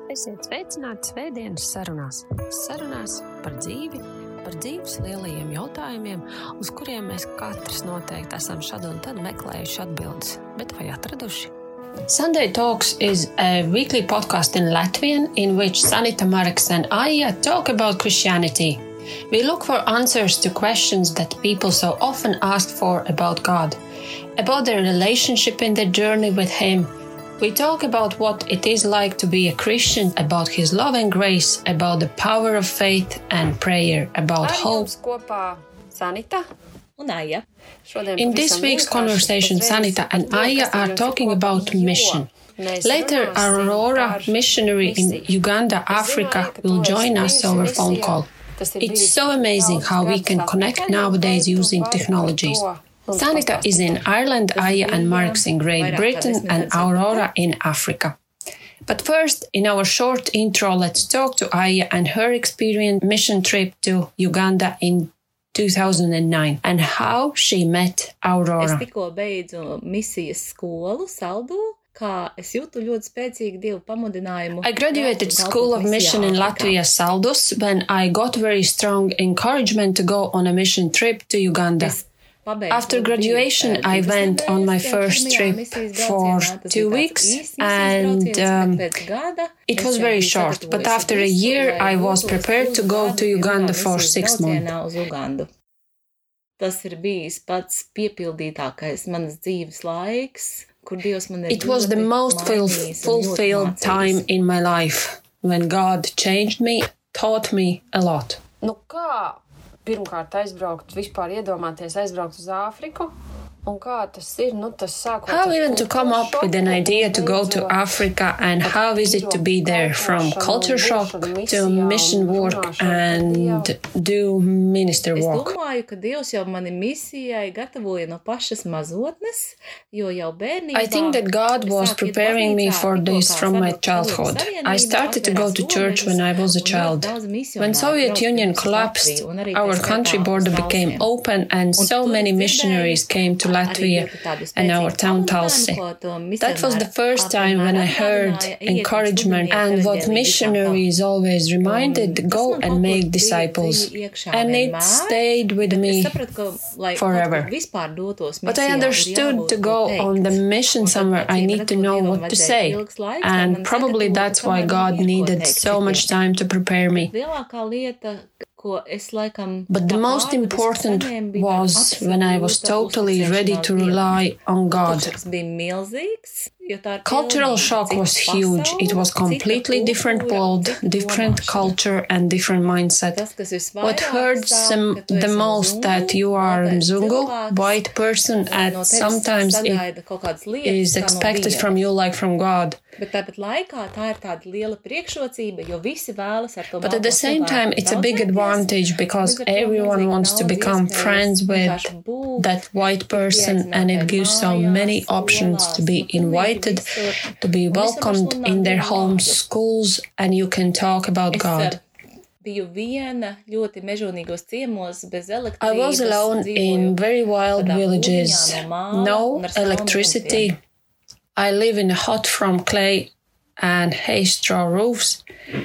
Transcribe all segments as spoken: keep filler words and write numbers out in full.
Esiet sveicināti svētdienas sarunās. Sarunās par dzīvi, par dzīves lielajiem jautājumiem, uz kuriem mēs katrs noteikti esam šad un tad meklējuši atbildes, bet vai atraduši? Sunday Talks is a weekly podcast in Latvian in which Sanita, Mareks and Aija talk about Christianity. We look for answers to questions that people so often ask for about God, about their relationship in their journey with Him. We talk about what it is like to be a Christian, about His love and grace, about the power of faith and prayer, about hope. Kopā Sanita un Aija. In this week's conversation, Sanita and Aija are talking about mission. Later, Aurora, missionary in Uganda, Africa, will join us over phone call. It's so amazing how we can connect nowadays using technologies. Sanita is in Ireland, Aija and Mareks in Great Britain, and Aurora in Africa. But first, in our short intro, let's talk to Aija and her experience mission trip to Uganda in two thousand nine and how she met Aurora. Es tikko beidzu misijas skolu Saldū, kā es jūtu ļoti spēcīgu Dievu pamudinājumu. I graduated School of Mission in Latvia, Saldus, when I got very strong encouragement to go on a mission trip to Uganda. After graduation, I went on my first trip for two weeks and um, it was very short. But after a year, I was prepared to go to Uganda for six months. Tas ir bijis pats piepildītākais manas dzīves laiks, kur Dievs man ir It was the most ful- fulfilled time in my life when God changed me, taught me a lot. Nu kā pirmkārt aizbraukt, vispār iedomāties aizbraukt uz Āfriku? Un kā tas ir? Nu, tas sākot How even to come up with an idea to go to Africa and how is it to be there from culture shock to mission work and do minister Es work? domāju, ka Dievs jau mani misijai gatavoja no pašas mazotnes, jo jau bērnībā... I think that God was preparing me for this from my childhood. I started to go to church when I was a child. When Soviet Union collapsed, our country border became open and so many missionaries came to Latvia and our town Talsi. That was the first time when I heard encouragement and what missionaries always reminded, go and make disciples. And it stayed with me forever. But I understood to go on the mission somewhere, I need to know what to say. And probably that's why God needed so much time to prepare me. But the most important was when I was totally ready to rely on God. Cultural shock was huge. It was completely different world, different culture and different mindset. What hurts them the most that you are a Mzungu, white person, and sometimes it is expected from you like from God. But at the same time, it's a big advantage because everyone wants to become friends with that white person and it gives so many options to be invited, to be welcomed in their homes, schools, and you can talk about God. I was alone in very wild villages, no electricity. I live in a hut from clay and hay straw roofs. And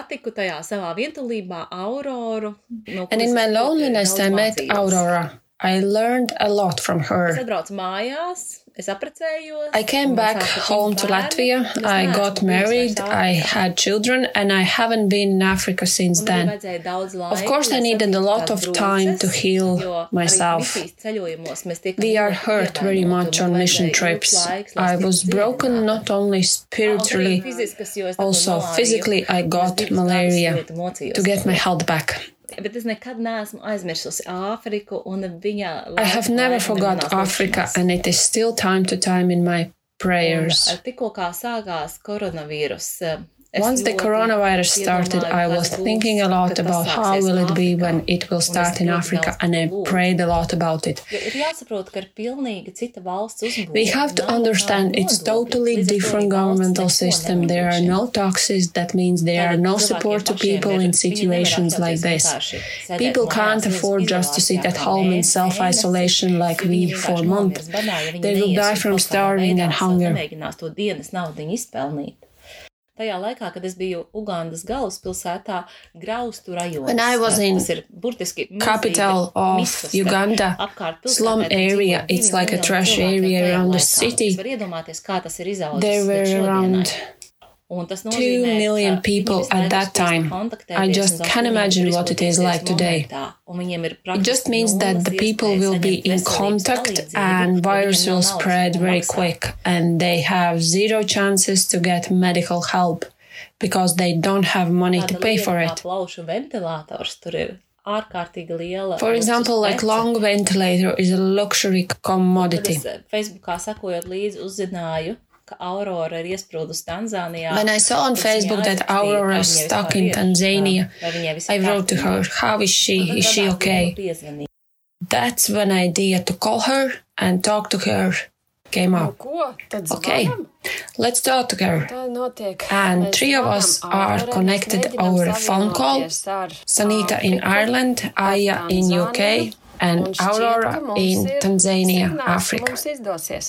in my loneliness, I met Aurora. I learned a lot from her. I came back home to Latvia, I got married, I had children, and I haven't been in Africa since then. Of course, I needed a lot of time to heal myself. We are hurt very much on mission trips. I was broken not only spiritually, also physically. I got malaria to get my health back. I have never forgot Africa and it is still time to time in my prayers. Once the coronavirus started, I was thinking a lot about how will it be when it will start in Africa, and I prayed a lot about it. We have to understand it's totally different governmental system. There are no taxes, that means there are no support to people in situations like this. People can't afford just to sit at home in self-isolation like we for months. They will die from starving and hunger. tajā laikā, kad es biju Ugandas galvaspilsētā, Graustu rajonos. When I was in Tas ir burtiski capital of miskasta Uganda, apkārt pilsētai, slum tur area, dzīvo it's divi like a miljoni trash cilvēku area tajā around the laikā. city. Es varu iedomāties, kā tas ir izaudzis There līdz were šodienai. around Un tas two nozīmē, million ka people viņi at that visu laiku time. spēj kontaktēties I un just caur can't kādiem imagine what it is like brīvskoties today. momentā. Un viņiem ir It just praktiski means that nulles the people iespējas will be saņemt in veselības contact palīdzību, and jo virus viņiem will nav naudas, spread ko very maksāt. quick and they have zero chances to get medical help because they don't have money to Tāda pay lieta for kā it. plaušu ventilators tur ir ārkārtīgi liela. For example, like luksus lung ventilator is a luxury commodity. Tad es Facebookā sakojot līdzi uzzināju, ka Aurora ir iesprūdus Tanzānijā. When I saw on Tad es Facebook viņai that aizrakstīju, Aurora kā is viņai stuck vispār in ir, Tanzania, vai viņai viss I ir wrote to kārtībā. her, how is she? Un tad Is she tādā okay? ziņā piezvanīju. That's when I idea to call her and talk to her came Nu, up. ko? Tad Okay, zvanam? let's talk to her. Tā notiek. And Mēs three of zvanam us are Aurorai, connected mēs mēģinām over a phone call. savienoties ar Sanita in Āfriku, Ireland, Aya ar in U K, Tanzāniju, and un šķiet, Aurora ka mums in ir Tanzania, signāls, ka Africa. Mums izdosies.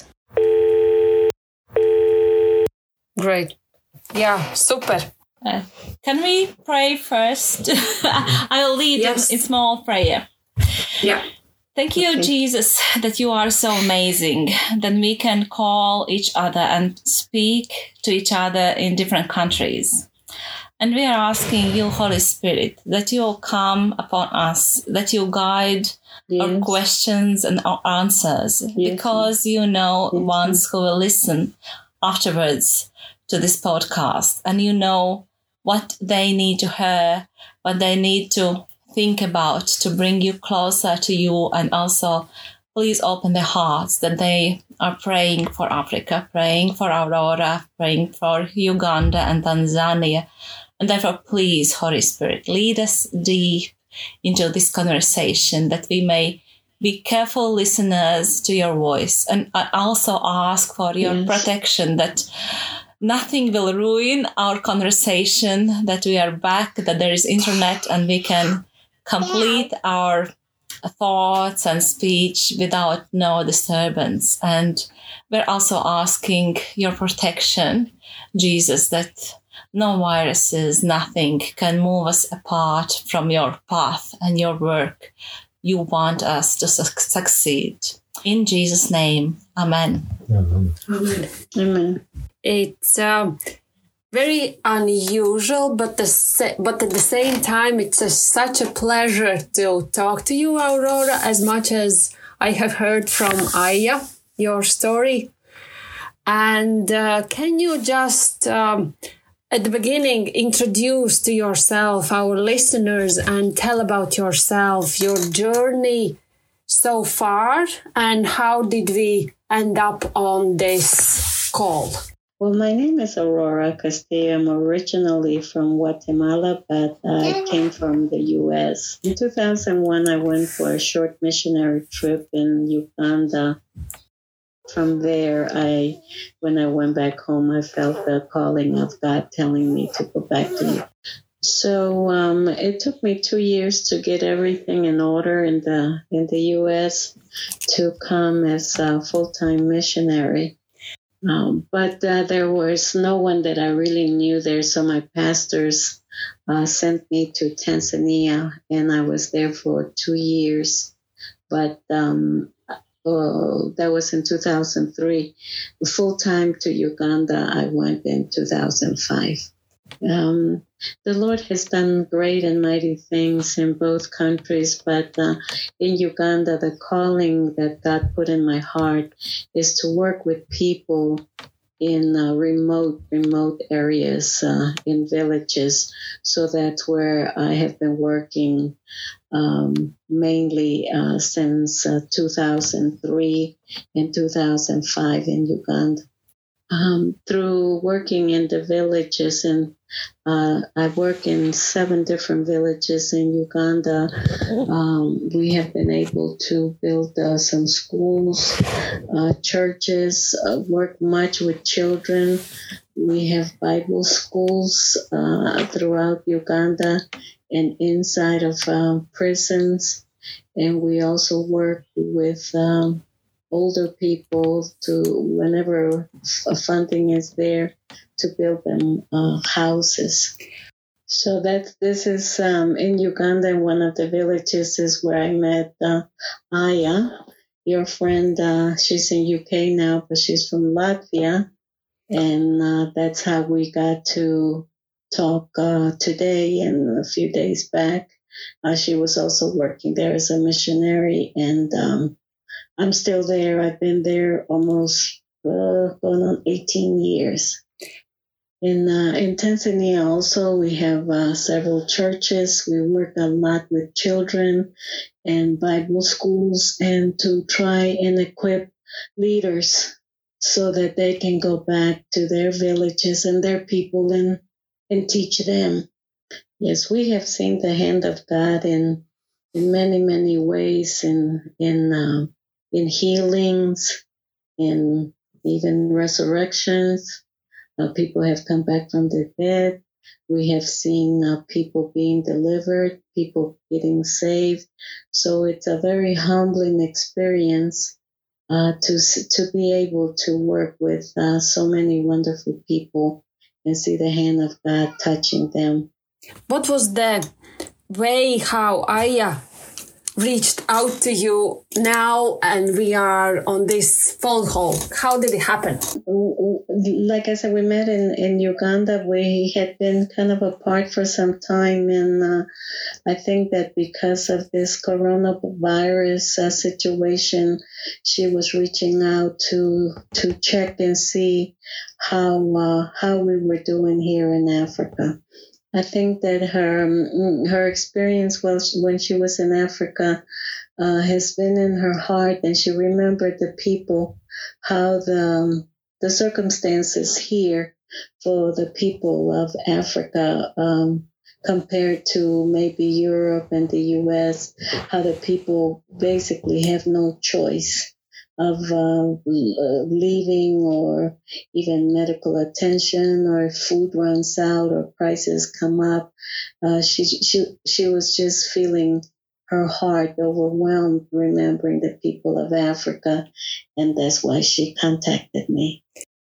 Great. Yeah, super. Uh, can we pray first? I'll lead Yes. in, in small prayer. Yeah. Thank you, Okay. Jesus, that you are so amazing, that we can call each other and speak to each other in different countries. And we are asking you, Holy Spirit, that you will come upon us, that you guide our Yes. questions and our answers, Yes. because you know Yes. ones who will listen afterwards to this podcast, and you know what they need to hear, what they need to think about to bring you closer to you, and also please open their hearts that they are praying for Africa, praying for Aurora, praying for Uganda and Tanzania. And therefore, please, Holy Spirit, lead us deep into this conversation that we may be careful listeners to your voice. And I also ask for your Yes. protection, that nothing will ruin our conversation, that we are back, that there is internet and we can complete our thoughts and speech without no disturbance. And we're also asking your protection, Jesus, that no viruses, nothing can move us apart from your path and your work. You want us to su- succeed. In Jesus' name, amen. Amen. Amen. It's um, very unusual, but the sa- but at the same time, it's a, such a pleasure to talk to you, Aurora, as much as I have heard from Aya, your story. And uh, can you just, um, at the beginning, introduce to yourself, our listeners, and tell about yourself, your journey so far, and how did we end up on this call? Well, my name is Aurora Castillo. I'm originally from Guatemala, but I came from the U S. In two thousand one, I went for a short missionary trip in Uganda. From there, I, when I went back home, I felt the calling of God telling me to go back to you. So um, it took me two years to get everything in order in the in the U S to come as a full-time missionary. Um, but uh, there was no one that I really knew there, so my pastors uh, sent me to Tanzania, and I was there for two years. But um, oh, that was in two thousand three. Full-time to Uganda, I went in two thousand five. Um, the Lord has done great and mighty things in both countries, but uh, in Uganda, the calling that God put in my heart is to work with people in uh, remote, remote areas, uh, in villages. So that's where I have been working um, mainly uh, since uh, two thousand three and two thousand five in Uganda. Um, through working in the villages, and uh, I work in seven different villages in Uganda. Um, we have been able to build uh, some schools, uh, churches, uh, work much with children. We have Bible schools uh, throughout Uganda and inside of uh, prisons. And we also work with um, older people to, whenever funding is there, to build them uh, houses. So that this is um, in Uganda. One of the villages is where I met uh, Aya, your friend. Uh, she's in U K now, but she's from Latvia, and uh, that's how we got to talk uh, today and a few days back. Uh, she was also working there as a missionary, and um, I'm still there. I've been there almost uh, going on eighteen years. In uh, in Tanzania also, we have uh, several churches. We work a lot with children and Bible schools, and to try and equip leaders so that they can go back to their villages and their people and, and teach them. Yes, we have seen the hand of God in in many, many ways, in in uh, in healings, in even resurrections. Uh, people have come back from the dead. We have seen uh, people being delivered, people getting saved. So it's a very humbling experience uh, to to be able to work with uh, so many wonderful people and see the hand of God touching them. What was the way how Aya reached out to you now and we are on this phone call? How did it happen? Like I said, we met in, in Uganda. We had been kind of apart for some time, and uh, I think that because of this coronavirus uh, situation, she was reaching out to to check and see how uh, how we were doing here in Africa. I think that her her experience was when she was in Africa uh, has been in her heart, and she remembered the people, how the the circumstances here for the people of Africa um, compared to maybe Europe and the U S, how the people basically have no choice of uh, leaving or even medical attention, or if food runs out or prices come up. Uh, she she she was just feeling her heart overwhelmed, remembering the people of Africa, and that's why she contacted me.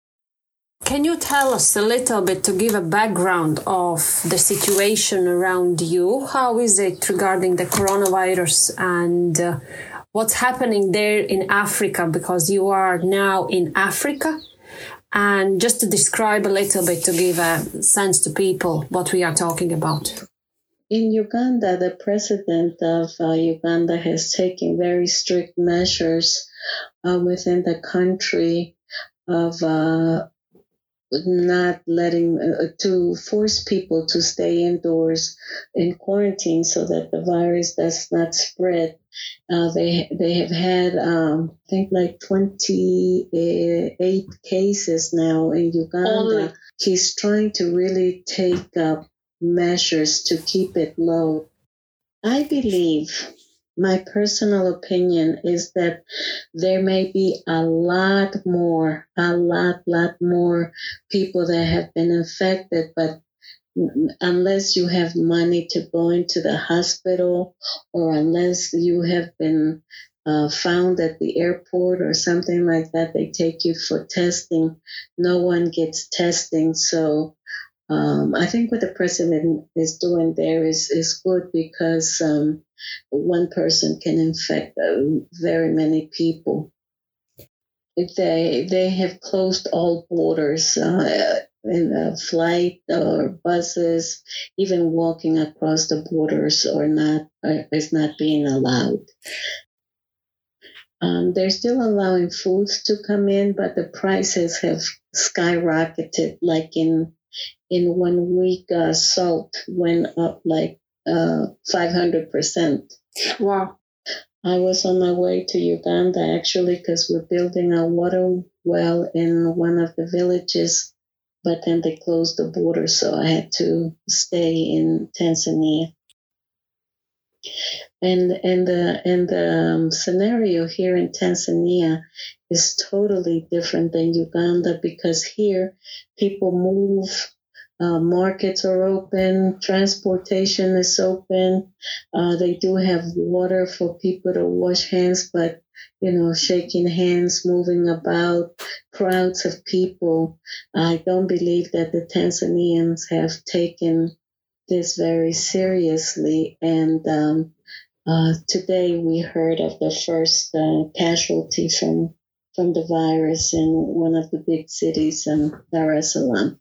Can you tell us a little bit to give a background of the situation around you? How is it regarding the coronavirus and uh, what's happening there in Africa, because you are now in Africa? And just to describe a little bit to give a sense to people what we are talking about. In Uganda, the president of uh, Uganda has taken very strict measures uh, within the country of uh, not letting, uh, to force people to stay indoors in quarantine so that the virus does not spread. Uh, they they have had, um, I think, like twenty-eight cases now in Uganda. Oh. He's trying to really take up measures to keep it low. I believe, my personal opinion is that there may be a lot more, a lot, lot more people that have been infected, but unless you have money to go into the hospital, or unless you have been uh, found at the airport or something like that, they take you for testing. No one gets testing. So um, I think what the president is doing there is, is good, because um, one person can infect uh, very many people. They, they have closed all borders. Uh, in a flight or buses, even walking across the borders or not uh, is not being allowed. Um, they're still allowing foods to come in, but the prices have skyrocketed. Like in in one week, uh, salt went up like uh, five hundred percent. Wow. I was on my way to Uganda, actually, because we're building a water well in one of the villages. But then they closed the border, so I had to stay in Tanzania. And and the and the um, scenario here in Tanzania is totally different than Uganda, because here people move, uh, markets are open, transportation is open. Uh, they do have water for people to wash hands, but you know, shaking hands, moving about, crowds of people. I don't believe that the Tanzanians have taken this very seriously. And um, uh, today we heard of the first uh, casualty from from the virus in one of the big cities in Dar es Salaam.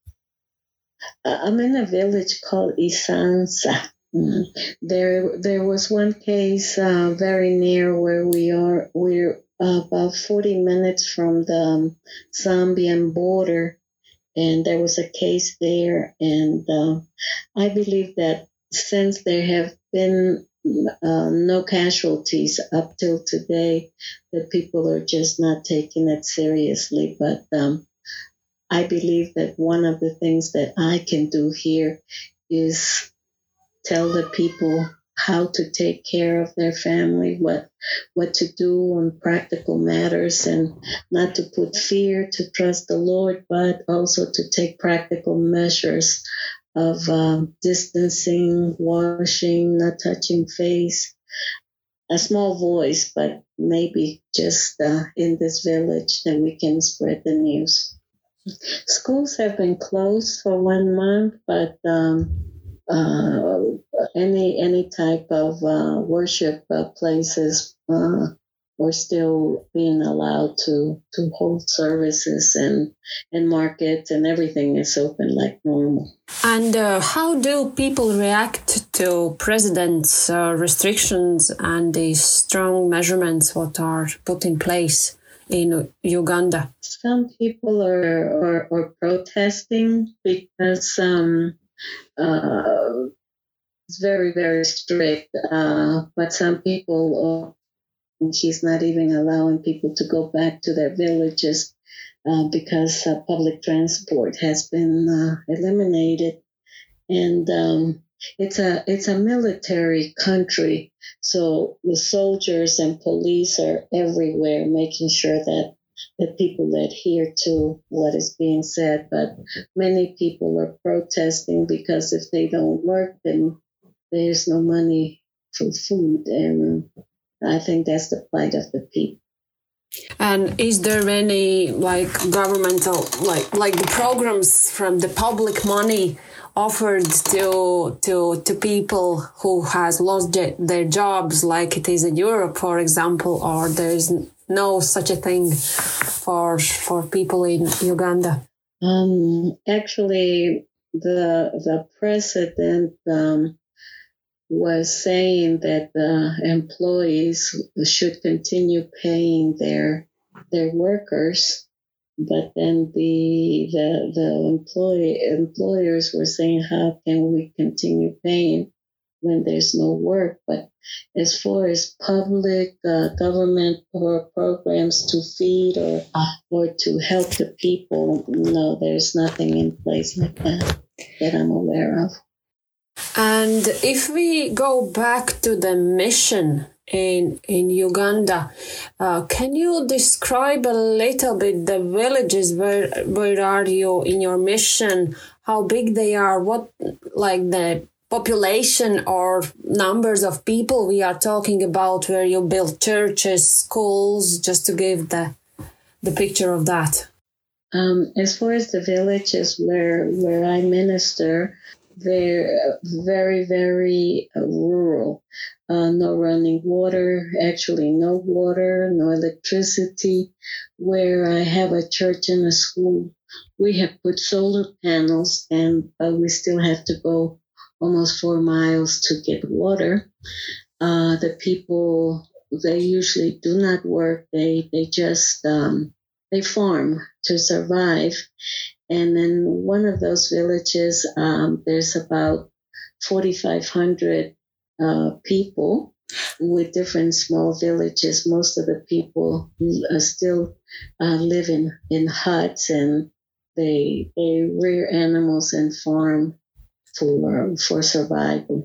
I'm in a village called Isansa. Mm. There, there was one case uh, very near where we are. We're uh, about forty minutes from the um, Zambian border, and there was a case there. And uh, I believe that since there have been uh, no casualties up till today, that people are just not taking it seriously. But um, I believe that one of the things that I can do here is tell the people how to take care of their family, what what to do on practical matters, and not to put fear, to trust the Lord, but also to take practical measures of um, distancing, washing, not touching face. A small voice, but maybe just uh, in this village that we can spread the news. Schools have been closed for one month, but um, uh, any any type of uh, worship uh, places uh, are still being allowed to, to hold services, and and markets and everything is open like normal. And uh, how do people react to president's uh, restrictions and the strong measurements what are put in place in Uganda? Some people are are, are protesting because um, uh, it's very, very strict. Uh, but some people, uh, she's not even allowing people to go back to their villages uh, because uh, public transport has been uh, eliminated. And um, it's a it's a military country, so the soldiers and police are everywhere, making sure that that people adhere to what is being said. But many people are protesting because if they don't work, then there's no money for food, and I think that's the plight of the people. And is there any like governmental, like like the programs from the public money offered to to to people who has lost their jobs, like it is in Europe, for example, or there is no such a thing for for people in Uganda? Um, actually, the the president um, was saying that the employees should continue paying their their workers, but then the the the employee employers were saying, how can we continue paying when there's no work? But as far as public uh, government or programs to feed or or to help the people, no, there's nothing in place like that that I'm aware of. And if we go back to the mission in in Uganda, uh, can you describe a little bit the villages? Where where are you in your mission? How big they are? What, like the population or numbers of people we are talking about? Where you build churches, schools, just to give the the picture of that. Um, as far as the villages where where I minister, they're very, very uh, rural. Uh, no running water, actually no water, no electricity. Where I have a church and a school, we have put solar panels, and uh, we still have to go almost four miles to get water. Uh, the people, they usually do not work. They, they just, um, they farm to survive. And in one of those villages, um, there's about forty-five hundred uh, people with different small villages. Most of the people are still uh, living in huts, and they they rear animals and farm for for survival.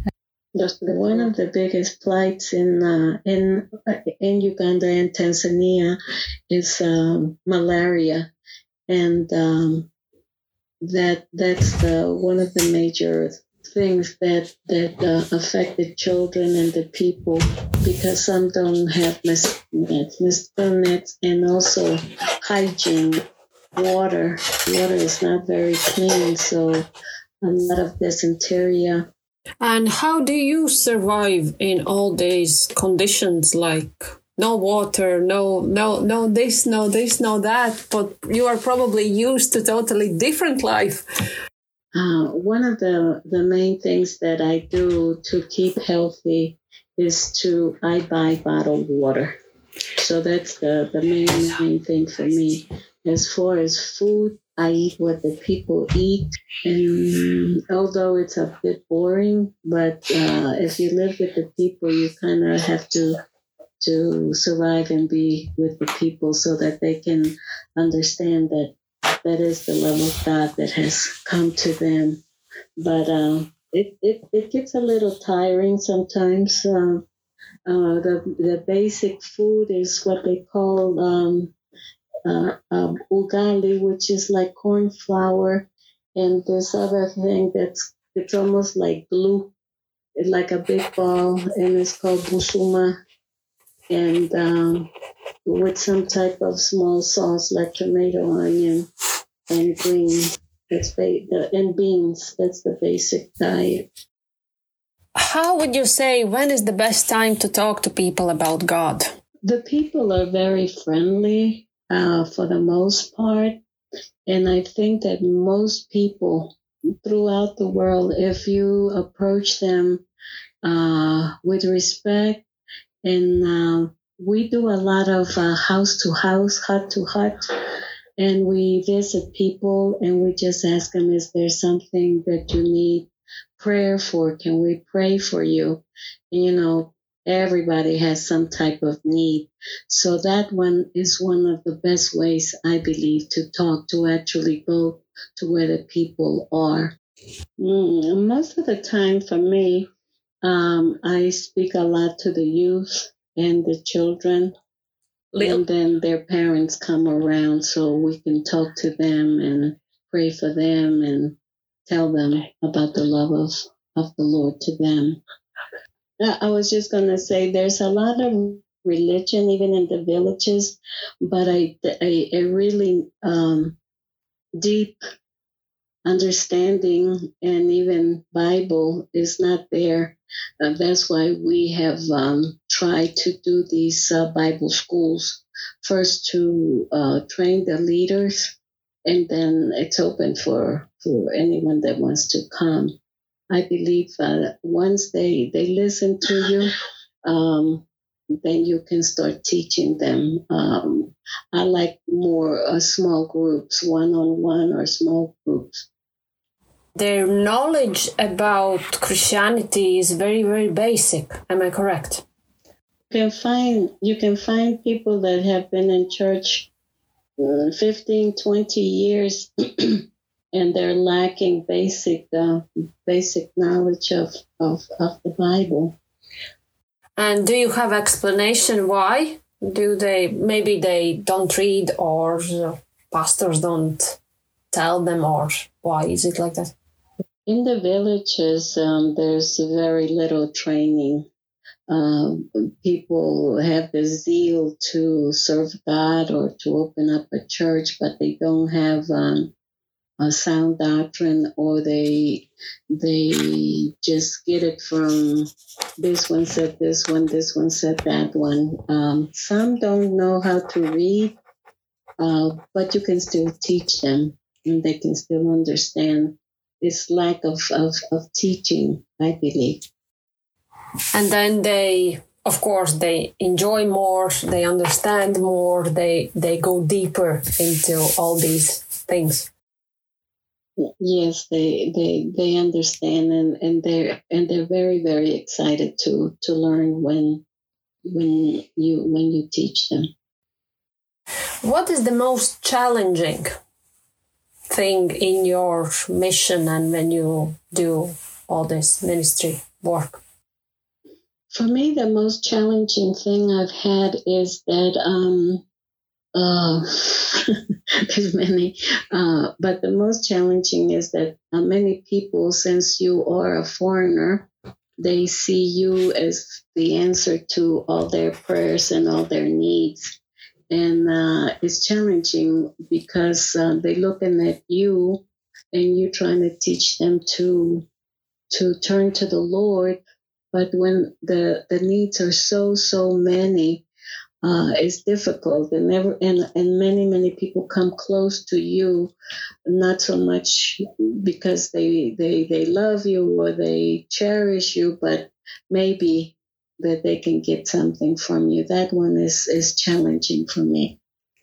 One of the biggest plights in uh, in in Uganda and Tanzania is um, malaria. And um, that that's the one of the major things that that uh, affect the children and the people, because some don't have mosquito nets, mosquito nets, and also hygiene. Water, water is not very clean, so a lot of dysentery. And how do you survive in all these conditions, like no water, no, no, no this, no this, no that? But you are probably used to totally different life. Uh, one of the, the main things that I do to keep healthy is to, I buy bottled water. So that's the, the main, main thing for me. As far as food, I eat what the people eat. And although it's a bit boring, but uh, if you live with the people, you kind of have to to survive and be with the people so that they can understand that that is the love of God that has come to them. But uh, it, it, it gets a little tiring sometimes. Uh, uh, the, the basic food is what they call um, uh, um, ugali, which is like corn flour, and this other thing that's it's almost like glue, it's like a big ball, and it's called busuma, and um, with some type of small sauce like tomato, onion, and green. That's ba- and beans. That's the basic diet. How would you say, when is the best time to talk to people about God? The people are very friendly uh, for the most part. And I think that most people throughout the world, if you approach them uh, with respect, and uh, we do a lot of uh, house to house, hut to hut, and we visit people and we just ask them, is there something that you need prayer for? Can we pray for you? And, you know, everybody has some type of need. So that one is one of the best ways, I believe, to talk, to actually go to where the people are. Mm, most of the time for me, um, I speak a lot to the youth and the children. Little. And then their parents come around so we can talk to them and pray for them and tell them about the love of, of the Lord to them. I was just going to say there's a lot of religion even in the villages, but a, a, a really um, deep understanding and even Bible is not there. Uh, that's why we have um, tried to do these uh, Bible schools, first to uh, train the leaders, and then it's open for, for anyone that wants to come. I believe uh, once they, they listen to you, um, then you can start teaching them. Um, I like more uh, small groups, one-on-one or small groups. Their knowledge about Christianity is very, very basic. Am I correct? You can find, you can find people that have been in church uh, fifteen, twenty years and they're lacking basic uh, basic knowledge of, of, of the Bible. And do you have explanation why? Do they, maybe they don't read, or pastors don't tell them, or why is it like that? In the villages, um, there's very little training. Um, people have the zeal to serve God or to open up a church, but they don't have um, a sound doctrine, or they they just get it from this one said this one, this one said that one. Um, some don't know how to read, uh, but you can still teach them, and they can still understand. It's lack of, of, of teaching, I believe. And then they, of course, they enjoy more, they understand more, they they go deeper into all these things. Yes, they they, they understand, and, and they're and they're very, very excited to, to learn when when you when you teach them. What is the most challenging thing in your mission and when you do all this ministry work? For me, the most challenging thing I've had is that um, Uh, there's many, uh, but the most challenging is that uh, many people, since you are a foreigner, they see you as the answer to all their prayers and all their needs. And uh, it's challenging because uh, they're looking at you and you're trying to teach them to to turn to the Lord. But when the, the needs are so, so many, uh, it's difficult. And, never, and, and many, many people come close to you, not so much because they, they, they love you or they cherish you, but maybe that they can get something from you. That one is, is challenging for me.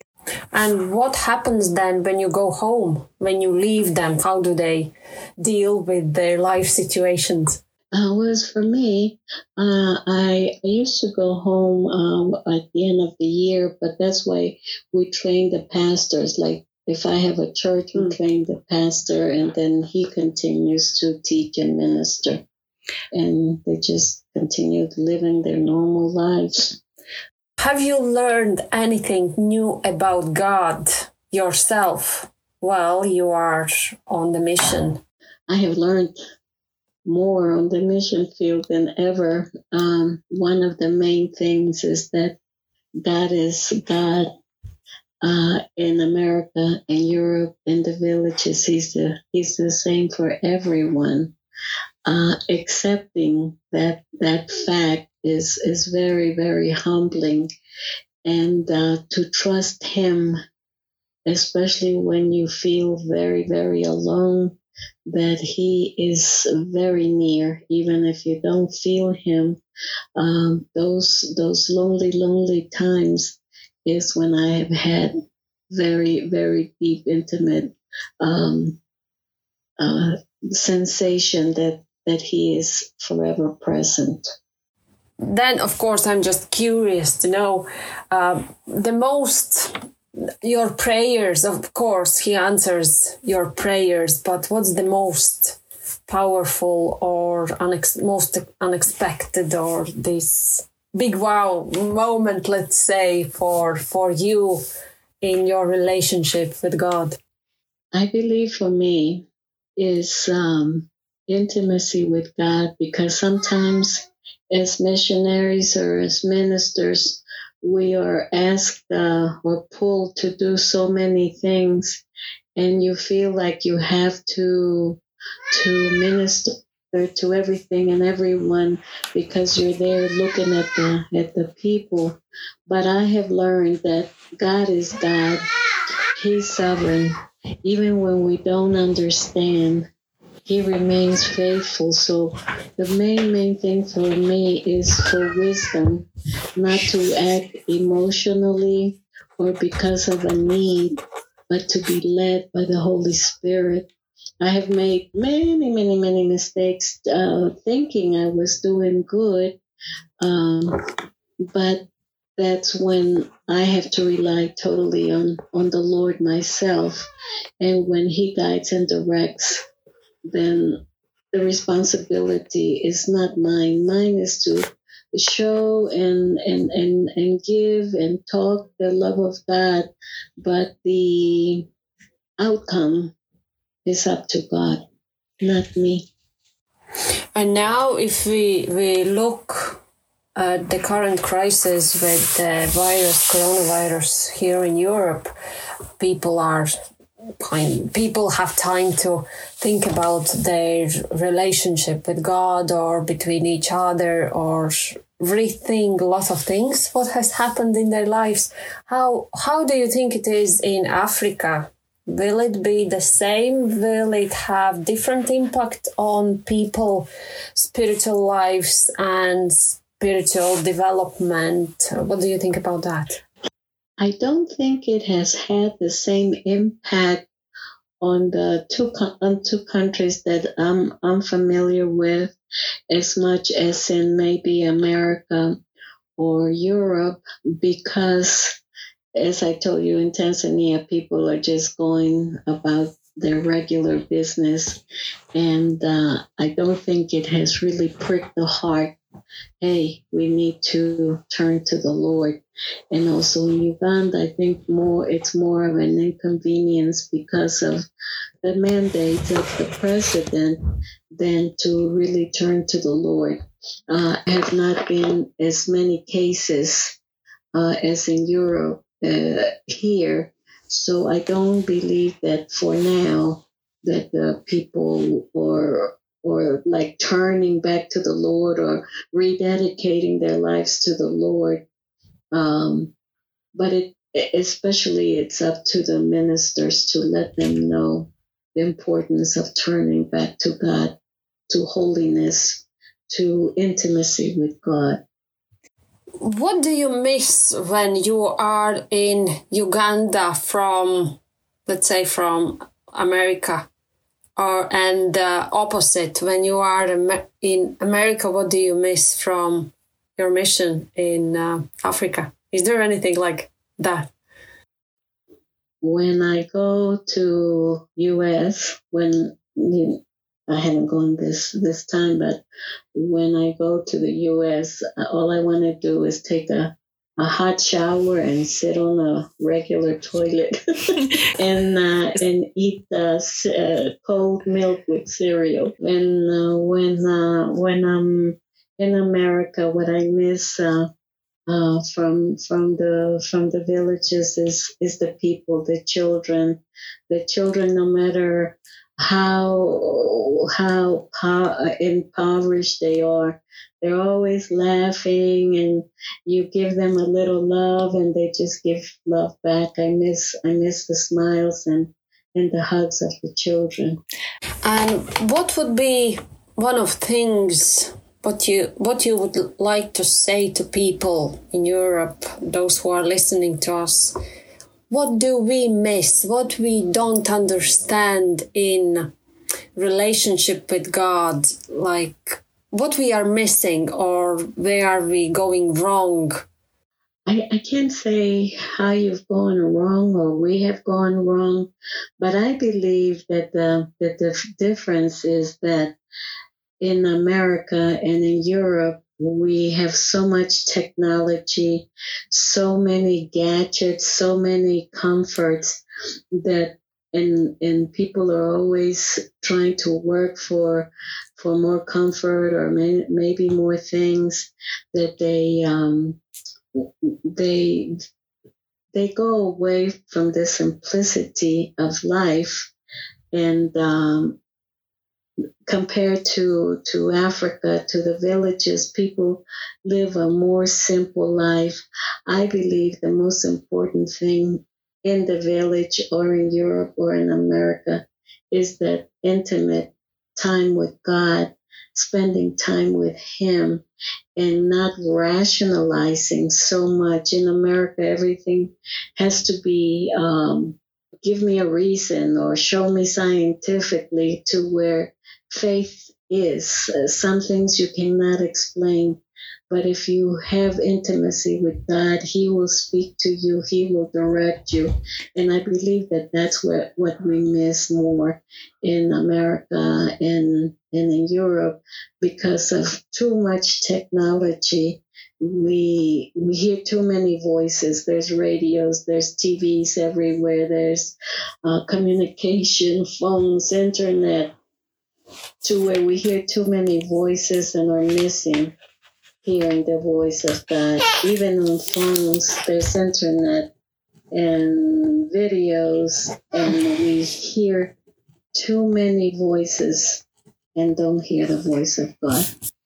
And what happens then when you go home, when you leave them? How do they deal with their life situations? Uh, was for me, uh, I, I used to go home um, at the end of the year, but that's why we train the pastors. Like if I have a church, we mm. train the pastor, and then he continues to teach and minister. And they just continue living their normal lives. Have you learned anything new about God yourself while you are on the mission? I have learned more on the mission field than ever. Um, one of the main things is that God is God uh, in America and Europe and the villages. He's the, he's the same for everyone. Uh, accepting that that fact is is very, very humbling, and uh, to trust him, especially when you feel very, very alone, that he is very near, even if you don't feel him. Um, those those lonely, lonely times is when I have had very, very deep, intimate um, uh, sensation that that he is forever present. Then, of course, I'm just curious to know uh, the most, your prayers, of course, he answers your prayers, but what's the most powerful or unex- most unexpected or this big wow moment, let's say, for, for you in your relationship with God? I believe for me is um, intimacy with God, because sometimes as missionaries or as ministers, we are asked uh, or pulled to do so many things, and you feel like you have to to minister to everything and everyone because you're there looking at the at the people. But I have learned that God is God. He's sovereign. Even when we don't understand, he remains faithful. So the main, main thing for me is for wisdom, not to act emotionally or because of a need, but to be led by the Holy Spirit. I have made many, many, many mistakes uh, thinking I was doing good, um, but that's when I have to rely totally on, on the Lord myself. And when he guides and directs, then the responsibility is not mine. Mine is to show and, and, and, and give and talk the love of God, but the outcome is up to God, not me. And now if we, we look at the current crisis with the virus, coronavirus here in Europe, people are people have time to think about their relationship with God or between each other or rethink a lot of things, what has happened in their lives. How how do you think it is in Africa? Will it be the same? Will it have different impact on people, spiritual lives and spiritual development? What do you think about that? I don't think it has had the same impact on the two on two countries that I'm I'm familiar with as much as in maybe America or Europe, because as I told you, in Tanzania, people are just going about their regular business, and uh, I don't think it has really pricked the heart hey, we need to turn to the Lord. And also in Uganda, I think more it's more of an inconvenience because of the mandate of the president than to really turn to the Lord. Uh, have not been as many cases uh, as in Europe uh, here. So I don't believe that for now that the people or or like turning back to the Lord or rededicating their lives to the Lord. Um, but it especially it's up to the ministers to let them know the importance of turning back to God, to holiness, to intimacy with God. What do you miss when you are in Uganda from, let's say, from America? Or and uh, opposite, when you are in America, what do you miss from your mission in uh, Africa? Is there anything like that? When I go to U S, when you know, I haven't gone this this time, but when I go to the U S, all I want to do is take a a hot shower and sit on a regular toilet and uh, and eat uh, uh, cold milk with cereal. And uh, when uh, when I'm in America, what I miss uh, uh, from from the from the villages is is the people, the children, the children. No matter how how po- impoverished they are, they're always laughing, and you give them a little love, and they just give love back. I miss I miss the smiles and and the hugs of the children. And what would be one of things what you what you would like to say to people in Europe, those who are listening to us? What do we miss? What we don't understand in relationship with God? Like, what we are missing, or where are we going wrong? I, I can't say how you've gone wrong or we have gone wrong, but I believe that the, that the difference is that in America and in Europe, we have so much technology, so many gadgets, so many comforts that and and people are always trying to work for for more comfort or may, maybe more things that they um, they they go away from the simplicity of life. And um, compared to to Africa, to the villages, people live a more simple life. I believe the most important thing in the village or in Europe or in America is that intimate time with God, spending time with Him, and not rationalizing so much. In America, everything has to be um, give me a reason or show me scientifically, to where faith is. Uh, some things you cannot explain, but if you have intimacy with God, He will speak to you, He will direct you. And I believe that that's what, what we miss more in America and, and in Europe because of too much technology. We we hear too many voices. There's radios, there's T Vs everywhere, there's uh, communication, phones, internet, to where we hear too many voices and are missing hearing the voice of God. Even on phones, there's internet and videos, and we hear too many voices and don't hear the voice of God.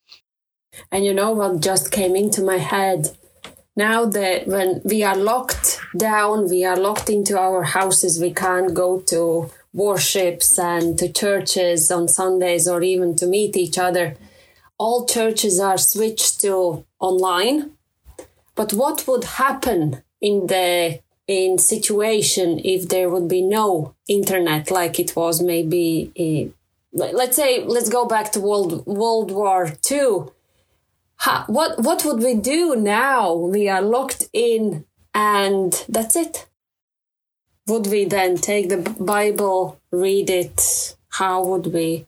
And you know what just came into my head? Now that when we are locked down, we are locked into our houses, we can't go to worships and to churches on Sundays or even to meet each other. All churches are switched to online. But what would happen in the in situation if there would be no internet, like it was maybe, in, let's say, let's go back to World World War Two. How, what what would we do now? We are locked in and that's it. Would we then take the Bible, read it? How would we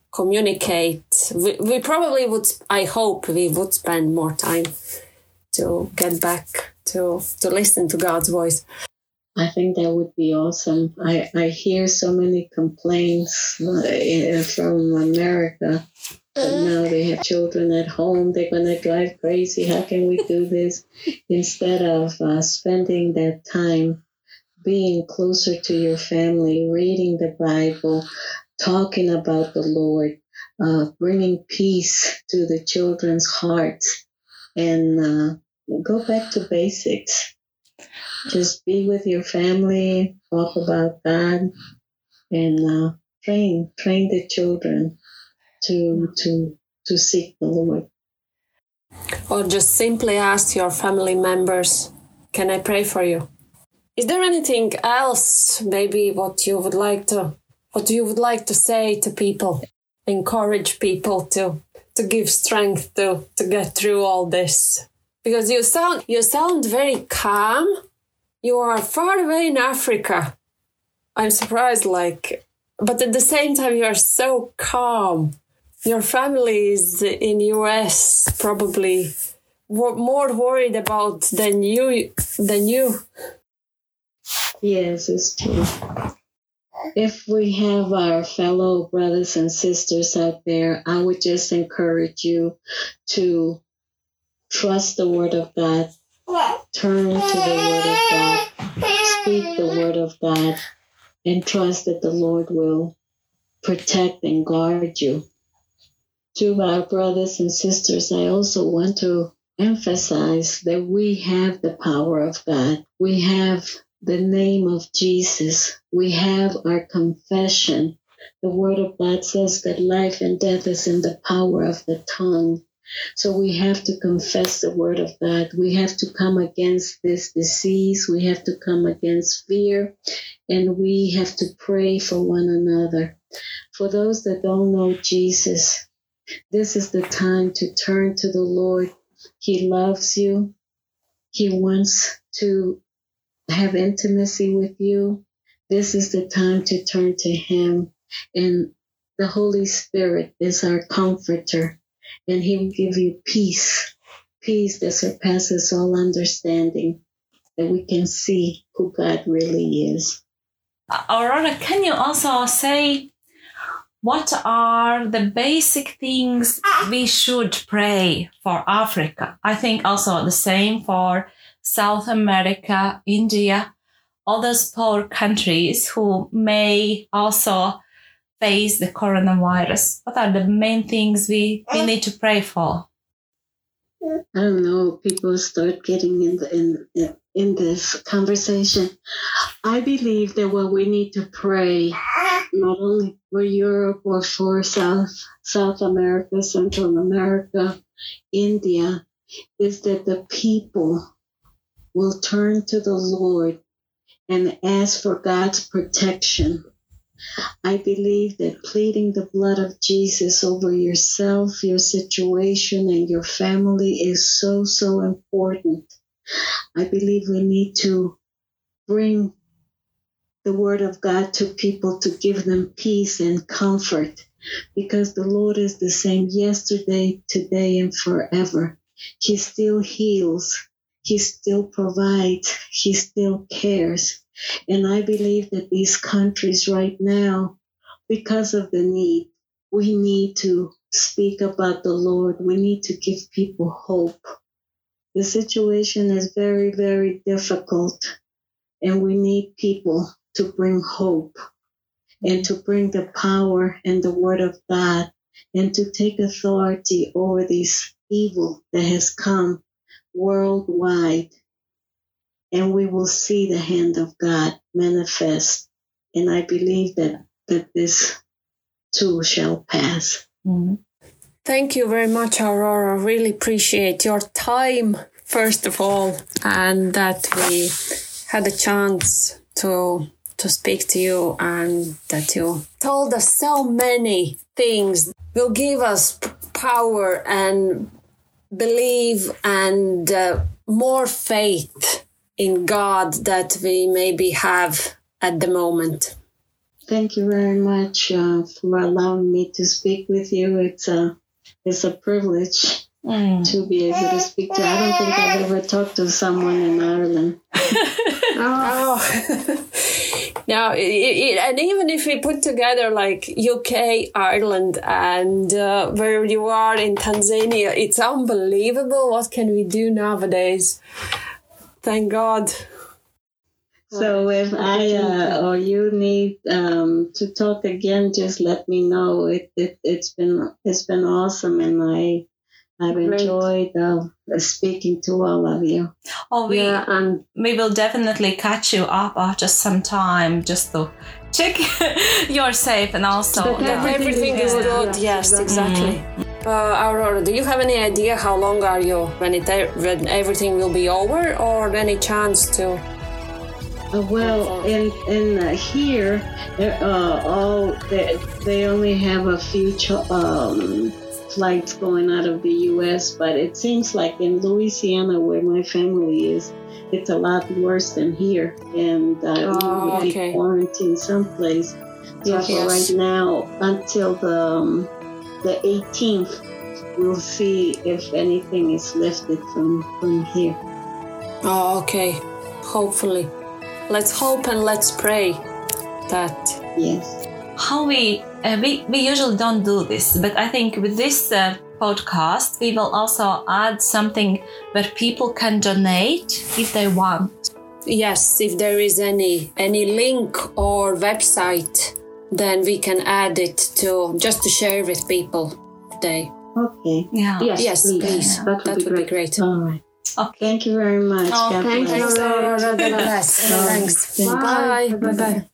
communicate. We, we probably would, I hope we would spend more time to get back to, to listen to God's voice. I think that would be awesome. I, I hear so many complaints uh, from America. But now they have children at home. They're going to drive crazy. How can we do this? Instead of uh, spending that time being closer to your family, reading the Bible, talking about the Lord, uh, bringing peace to the children's hearts, and uh, go back to basics. Just be with your family, talk about God, and uh, train train the children to to to seek the Lord. Or just simply ask your family members, can I pray for you? Is there anything else, maybe what you would like to what you would like to say to people? Encourage people to to give strength to to get through all this. Because you sound you sound very calm. You are far away in Africa. I'm surprised, like, but at the same time, you are so calm. Your family is in U S, probably more worried about than you. Than you. Yes, it's true. If we have our fellow brothers and sisters out there, I would just encourage you to trust the Word of God. Turn to the Word of God. Speak the Word of God. And trust that the Lord will protect and guard you. To our brothers and sisters, I also want to emphasize that we have the power of God. We have the name of Jesus. We have our confession. The Word of God says that life and death is in the power of the tongue. So we have to confess the Word of God. We have to come against this disease. We have to come against fear. And we have to pray for one another. For those that don't know Jesus, this is the time to turn to the Lord. He loves you. He wants to have intimacy with you. This is the time to turn to Him. And the Holy Spirit is our comforter. And He will give you peace, peace that surpasses all understanding, that we can see who God really is. Aurora, can you also say what are the basic things we should pray for Africa? I think also the same for South America, India, all those poor countries who may also face the coronavirus. What are the main things we, we need to pray for? I don't know. People start getting in the, in in this conversation. I believe that what we need to pray, not only for Europe or for South South America, Central America, India, is that the people will turn to the Lord and ask for God's protection. I believe that pleading the blood of Jesus over yourself, your situation, and your family is so, so important. I believe we need to bring the Word of God to people to give them peace and comfort, because the Lord is the same yesterday, today, and forever. He still heals. He still provides. He still cares. And I believe that these countries right now, because of the need, we need to speak about the Lord. We need to give people hope. The situation is very, very difficult, and we need people to bring hope and to bring the power and the Word of God and to take authority over this evil that has come worldwide. And we will see the hand of God manifest. And I believe that, that this too shall pass. Mm-hmm. Thank you very much, Aurora. Really appreciate your time, first of all, and that we had a chance to to speak to you, and that you told us so many things will give us p- power and believe and uh, more faith in God that we maybe have at the moment. thank you very much uh, for allowing me to speak with you. It's a, it's a privilege mm. to be able to speak to you. I don't think I've ever talked to someone in Ireland. oh. Now, it, it, and even if we put together like U K, Ireland, and uh, where you are in Tanzania, it's unbelievable. What can we do nowadays? Thank God. So if I uh, or you need um, to talk again, just let me know. It, it it's been it's been awesome, and I I've Great. enjoyed uh, speaking to all of you. Oh, we yeah, and we will definitely catch you up after some time just to check you're safe and also that yeah. everything is good. good. Yes, exactly. Mm-hmm. Uh, Aurora, do you have any idea how long are you when it when everything will be over, or any chance to? Uh, well, in in uh, here, uh, all they, they only have a few ch- um, flights going out of the U S, but it seems like in Louisiana, where my family is, it's a lot worse than here, and uh, oh, we would okay. be quarantined someplace. So yes. for right now, until the um, the eighteenth, we'll see if anything is lifted from from here. Oh, okay. Hopefully. Let's hope and let's pray that. Yes. How we, uh, we, we usually don't do this, but I think with this uh, podcast, we will also add something where people can donate if they want. Yes, if there is any, any link or website, then we can add it to, just to share with people today. Okay. Yeah. Yes, yes please. please. Yeah, that would, that be, would great. be great. All right. Okay. Thank you very much. Oh, God thank bless. you. Thanks. Bye. Bye. Bye. Bye.